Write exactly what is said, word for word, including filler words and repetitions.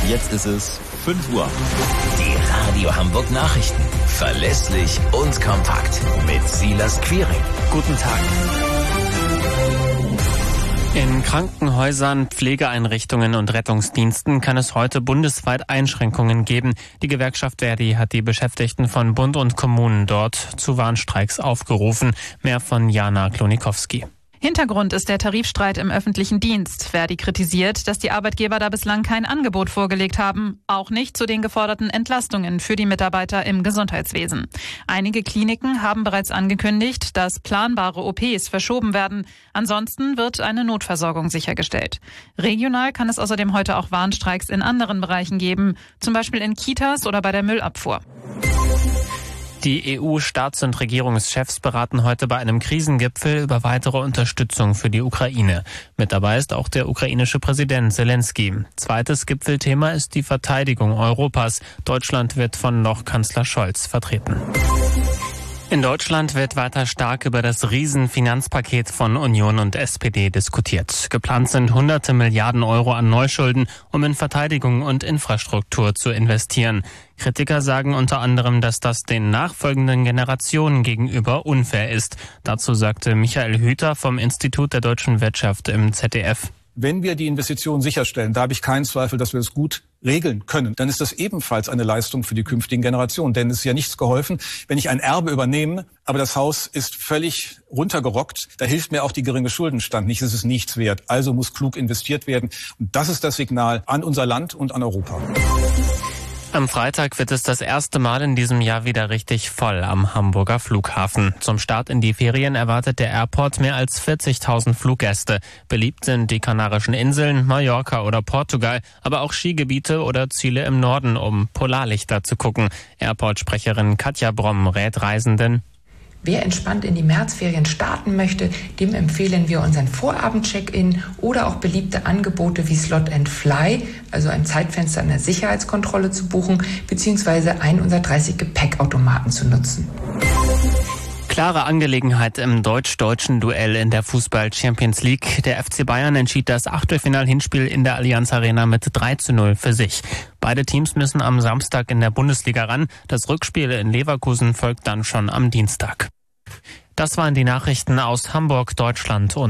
Jetzt ist es fünf Uhr. Die Radio Hamburg Nachrichten. Verlässlich und kompakt. Mit Silas Quiring. Guten Tag. In Krankenhäusern, Pflegeeinrichtungen und Rettungsdiensten kann es heute bundesweit Einschränkungen geben. Die Gewerkschaft Verdi hat die Beschäftigten von Bund und Kommunen dort zu Warnstreiks aufgerufen. Mehr von Jana Klonikowski. Hintergrund ist der Tarifstreit im öffentlichen Dienst. Verdi kritisiert, dass die Arbeitgeber da bislang kein Angebot vorgelegt haben. Auch nicht zu den geforderten Entlastungen für die Mitarbeiter im Gesundheitswesen. Einige Kliniken haben bereits angekündigt, dass planbare O Ps verschoben werden. Ansonsten wird eine Notversorgung sichergestellt. Regional kann es außerdem heute auch Warnstreiks in anderen Bereichen geben, zum Beispiel in Kitas oder bei der Müllabfuhr. Die E U-Staats- und Regierungschefs beraten heute bei einem Krisengipfel über weitere Unterstützung für die Ukraine. Mit dabei ist auch der ukrainische Präsident Zelensky. Zweites Gipfelthema ist die Verteidigung Europas. Deutschland wird von noch Kanzler Scholz vertreten. In Deutschland wird weiter stark über das Riesenfinanzpaket von Union und S P D diskutiert. Geplant sind hunderte Milliarden Euro an Neuschulden, um in Verteidigung und Infrastruktur zu investieren. Kritiker sagen unter anderem, dass das den nachfolgenden Generationen gegenüber unfair ist. Dazu sagte Michael Hüter vom Institut der deutschen Wirtschaft im Z D F. Wenn wir die Investitionen sicherstellen, da habe ich keinen Zweifel, dass wir es gut regeln können, dann ist das ebenfalls eine Leistung für die künftigen Generationen. Denn es ist ja nichts geholfen, wenn ich ein Erbe übernehme, aber das Haus ist völlig runtergerockt. Da hilft mir auch die geringe Schuldenstand nicht. Es ist nichts wert. Also muss klug investiert werden. Und das ist das Signal an unser Land und an Europa. Am Freitag wird es das erste Mal in diesem Jahr wieder richtig voll am Hamburger Flughafen. Zum Start in die Ferien erwartet der Airport mehr als vierzigtausend Fluggäste. Beliebt sind die Kanarischen Inseln, Mallorca oder Portugal, aber auch Skigebiete oder Ziele im Norden, um Polarlichter zu gucken. Airport-Sprecherin Katja Bromm rät Reisenden: Wer entspannt in die Märzferien starten möchte, dem empfehlen wir unseren Vorabend-Check-In oder auch beliebte Angebote wie Slot and Fly, also ein Zeitfenster an der Sicherheitskontrolle zu buchen, beziehungsweise einen unserer dreißig Gepäckautomaten zu nutzen. Klare Angelegenheit im deutsch-deutschen Duell in der Fußball-Champions League. Der F C Bayern entschied das Achtelfinal-Hinspiel in der Allianz Arena mit drei zu null für sich. Beide Teams müssen am Samstag in der Bundesliga ran. Das Rückspiel in Leverkusen folgt dann schon am Dienstag. Das waren die Nachrichten aus Hamburg, Deutschland und